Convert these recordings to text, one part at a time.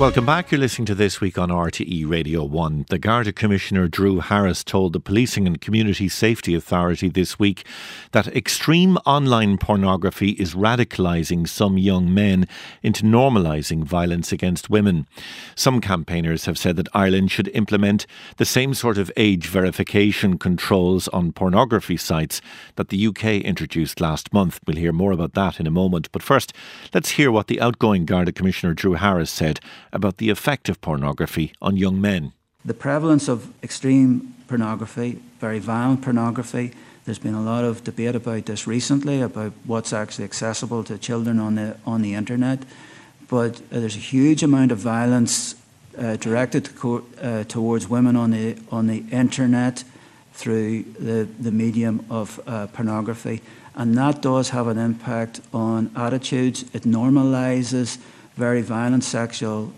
Welcome back. You're listening to This Week on RTE Radio 1. The Garda Commissioner Drew Harris told the Policing and Community Safety Authority this week that extreme online pornography is radicalising some young men into normalising violence against women. Some campaigners have said that Ireland should implement the same sort of age verification controls on pornography sites that the UK introduced last month. We'll hear more about that in a moment. But first, let's hear what the outgoing Garda Commissioner Drew Harris said about the effect of pornography on young men. The prevalence of extreme pornography, very violent pornography, there's been a lot of debate about this recently, about what's actually accessible to children on the internet. But there's a huge amount of violence directed towards women on the internet through the medium of pornography. And that does have an impact on attitudes. It normalises very violent sexual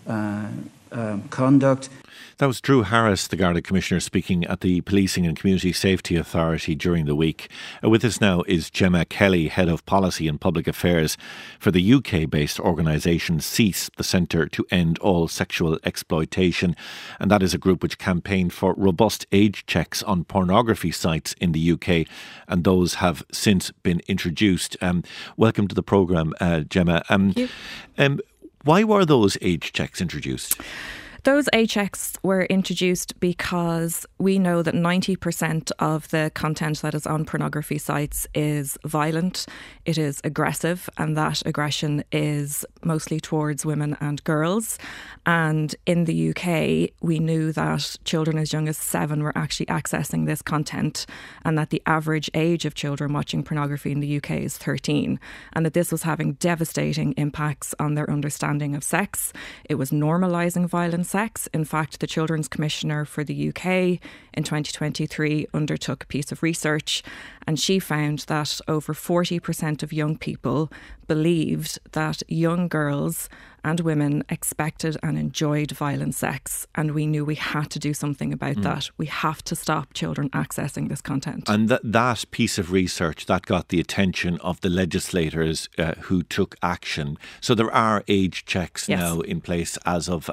conduct. That was Drew Harris, the Garda Commissioner, speaking at the Policing and Community Safety Authority during the week. With us now is Gemma Kelly, Head of Policy and Public Affairs for the UK-based organisation CEASE, the Centre to End All Sexual Exploitation. And that is a group which campaigned for robust age checks on pornography sites in the UK. And those have since been introduced. Welcome to the programme, Gemma. Thank you. Why were those age checks introduced? Those age checks were introduced because we know that 90% of the content that is on pornography sites is violent, it is aggressive, and that aggression is mostly towards women and girls. And in the UK, we knew that children as young as 7 were actually accessing this content, and that the average age of children watching pornography in the UK is 13, and that this was having devastating impacts on their understanding of sex. It was normalising violence. Sex. In fact, the Children's Commissioner for the UK in 2023 undertook a piece of research, and she found that over 40% of young people believed that young girls and women expected and enjoyed violent sex, and we knew we had to do something about that. We have to stop children accessing this content. And that piece of research, that got the attention of the legislators who took action. So there are age checks now in place as of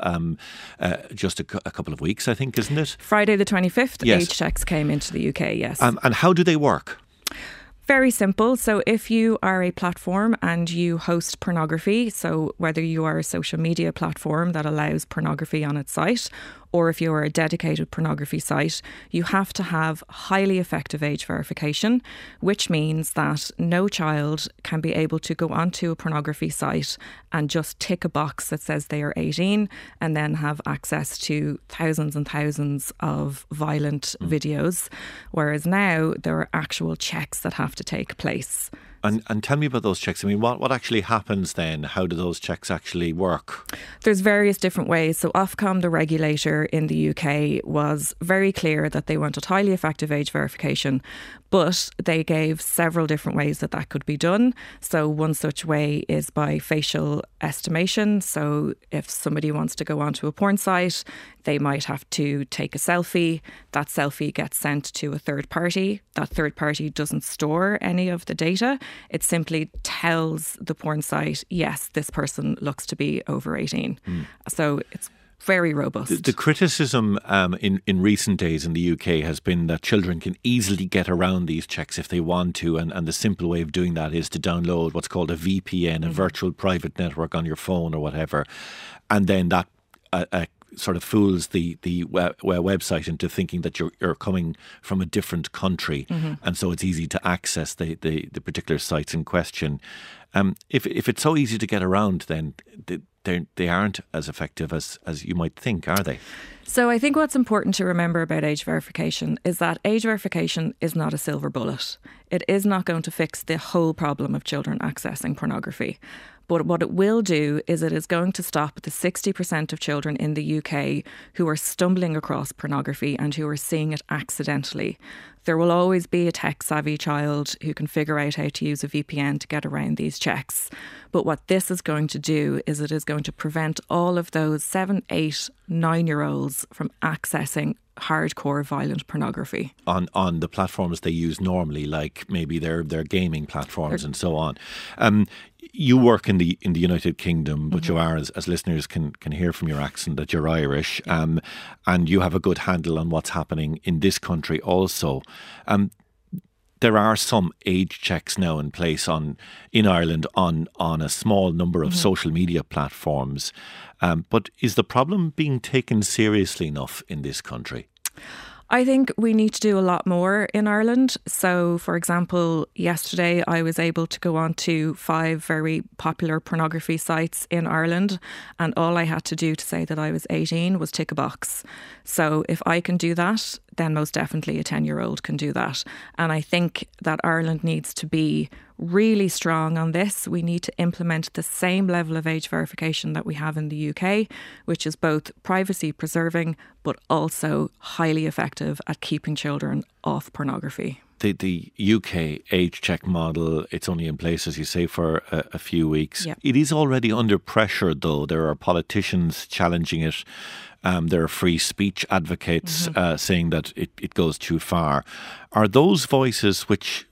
just a couple of weeks, I think, isn't it? Friday the 25th, age checks came into the UK, yes. And how do they work? Very simple. So if you are a platform and you host pornography, so whether you are a social media platform that allows pornography on its site, or if you are a dedicated pornography site, you have to have highly effective age verification, which means that no child can be able to go onto a pornography site and just tick a box that says they are 18 and then have access to thousands and thousands of violent videos. Whereas now there are actual checks that have to take place. And tell me about those checks. I mean, what actually happens then? How do those checks actually work? There's various different ways. So Ofcom, the regulator in the UK, was very clear that they wanted highly effective age verification, but they gave several different ways that could be done. So one such way is by facial estimation. So if somebody wants to go onto a porn site, they might have to take a selfie. That selfie gets sent to a third party. That third party doesn't store any of the data. It simply tells the porn site, yes, this person looks to be over 18. So it's very robust. The criticism in recent days in the UK has been that children can easily get around these checks if they want to, and the simple way of doing that is to download what's called a VPN, a virtual private network on your phone or whatever, and then that sort of fools the website into thinking that you're coming from a different country, and so it's easy to access the particular sites in question. If it's so easy to get around, then they aren't as effective as you might think, are they? So I think what's important to remember about age verification is that age verification is not a silver bullet. It is not going to fix the whole problem of children accessing pornography. But what it will do is it is going to stop the 60% of children in the UK who are stumbling across pornography and who are seeing it accidentally. There will always be a tech-savvy child who can figure out how to use a VPN to get around these checks. But what this is going to do is it is going to prevent all of those 7, 8, 9-year-olds from accessing hardcore violent pornography on the platforms they use normally, like maybe their gaming platforms and so on. you work in the United Kingdom, but you are, as listeners can hear from your accent, that you're Irish, and you have a good handle on what's happening in this country also. There are some age checks now in place in Ireland on a small number of social media platforms. But is the problem being taken seriously enough in this country? I think we need to do a lot more in Ireland. So, for example, yesterday I was able to go on to 5 very popular pornography sites in Ireland, and all I had to do to say that I was 18 was tick a box. So if I can do that, then most definitely a 10-year-old can do that. And I think that Ireland needs to be really strong on this. We need to implement the same level of age verification that we have in the UK, which is both privacy preserving but also highly effective at keeping children off pornography. The UK age check model, it's only in place, as you say, for a few weeks. Yep. It is already under pressure, though. There are politicians challenging it. There are free speech advocates saying that it goes too far. Are those voices which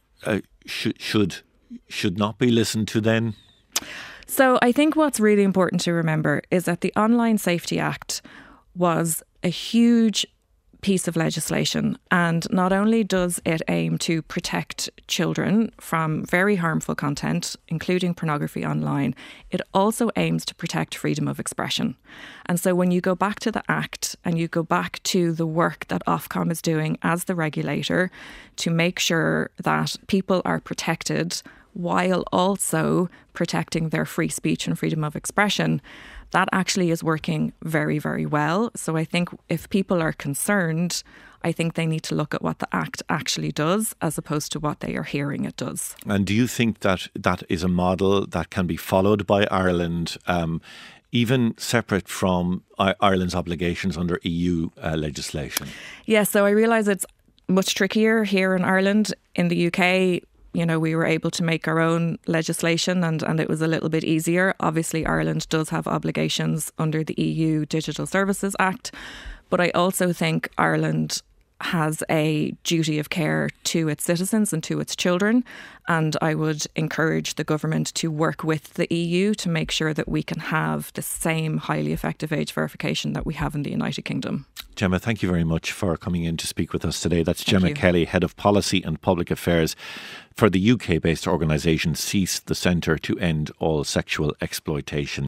should not be listened to then? So I think what's really important to remember is that the Online Safety Act was a huge piece of legislation, and not only does it aim to protect children from very harmful content, including pornography online, it also aims to protect freedom of expression. And so when you go back to the Act and you go back to the work that Ofcom is doing as the regulator to make sure that people are protected while also protecting their free speech and freedom of expression, that actually is working very, very well. So I think if people are concerned, I think they need to look at what the Act actually does as opposed to what they are hearing it does. And do you think that that is a model that can be followed by Ireland, even separate from Ireland's obligations under EU legislation? Yes, so I realise it's much trickier here in Ireland. In the UK, you know, we were able to make our own legislation and it was a little bit easier. Obviously, Ireland does have obligations under the EU Digital Services Act, but I also think Ireland has a duty of care to its citizens and to its children. And I would encourage the government to work with the EU to make sure that we can have the same highly effective age verification that we have in the United Kingdom. Gemma, thank you very much for coming in to speak with us today. That's Gemma Kelly, Head of Policy and Public Affairs for the UK-based organisation CEASE, the Centre to End All Sexual Exploitation.